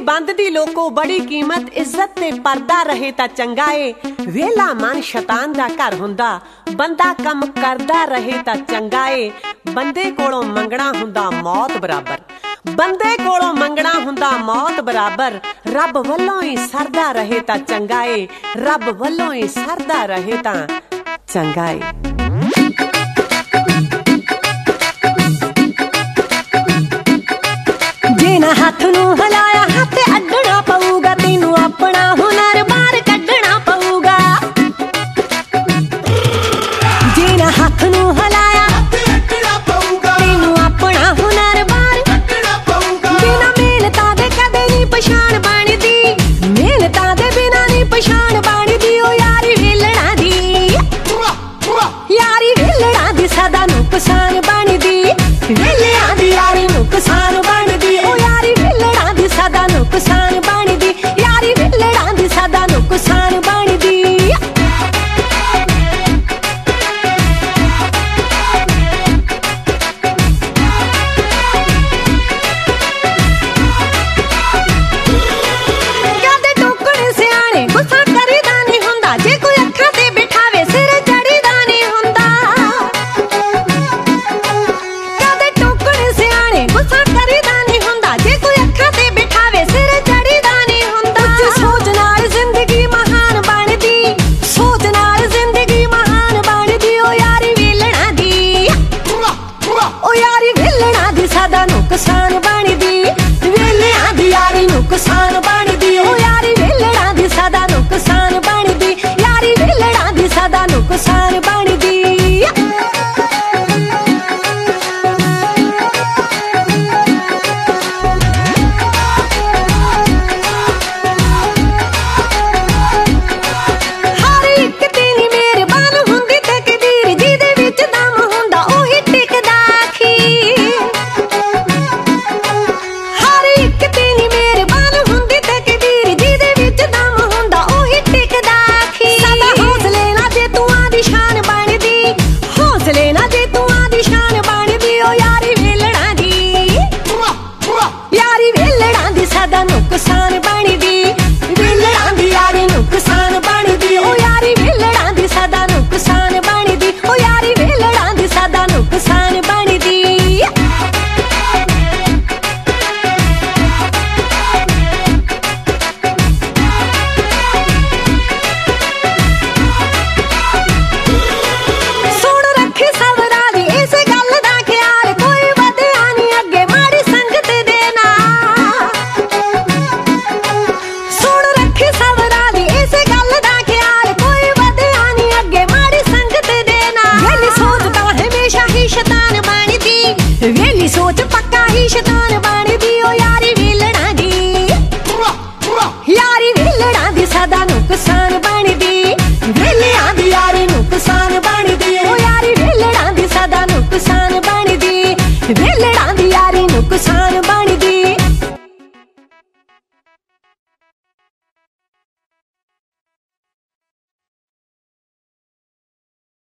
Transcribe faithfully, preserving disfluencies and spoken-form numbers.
बंद दी लोको बड़ी कीमत इज्जत ते पर्दा रहे तां चंगा ए। वेला मन शैतान दा घर हुंदा बंदा कम करदा रहे तां चंगा ए। बंदे कोलों मंगना हुंदा मौत बराबर, बंदे कोलों मंगना हुंदा मौत बराबर। रब वल्लों ही सरदा रहे तां चंगा ए, रब वल्लों ही सरदा रहे तां चंगा ए। हाथ नू हिलाया हाथ अड्डना पऊगा, तेनू अपना हुनर बाहर कड्डना पऊगा। जिन्ना हाथ नू हिलाया तेनू अपना हुनर बाहर कड्डना पऊगा। बिना मेहनता दे कदे नी पछाण बनदी, मेहनता दे बिना नी पछाण बनदी। ओ यारी वेलणा दी, यारी वेलणा दी सदा नुकसान बनदी, वेलियां दी यारी नुकसान बनदी। ओ यारी सदा नुकसान बनदी, यारी वेलणा दी सदा नुकसान बनदी। कदे टोकणे सियाणे गुस्सा करीदा नहीं हुंदा, जे कोई अखां ते बिठावे सिर चढ़ीदा नहीं हुंदा। कदे टोकणे सियाणे गुस्सा करीदा नहीं हुंदा, जे कोई अखां ते नुकसान बनदी, वेलियां दी यारी नुकसान बनदी। ओ यारी वेलणा दी सदा नुकसान बनदी, यारी वेलणा दी सदा नुकसान बनदी। हर एक तेरी मेहरबान हुंदी तकदीर, जिहदे विच दम हुंदा ओही टिकदा अखीर। नुकसान बनदी, वेलणा दी यारी नुकसान बनदी। ओ यारी वेलणा दी सदा नुकसान बनदी, ओ यारी वेलणा दी सदा नुकसान बनदी। सुन रखी सबरा दी इस गल दा ख्याल, कोई वधिया नहीं अगे माड़ी संगत दे नाल। वेली सोच पक्का ही शैतान बनदी। ओ यारी वेलणा दी, यारी वेलणा दी सदा नुकसान बनदी, वेलियां दी यारी नुकसान बनदी। ओ यारी वेलणा दी सदा नुकसान बनदी, वेले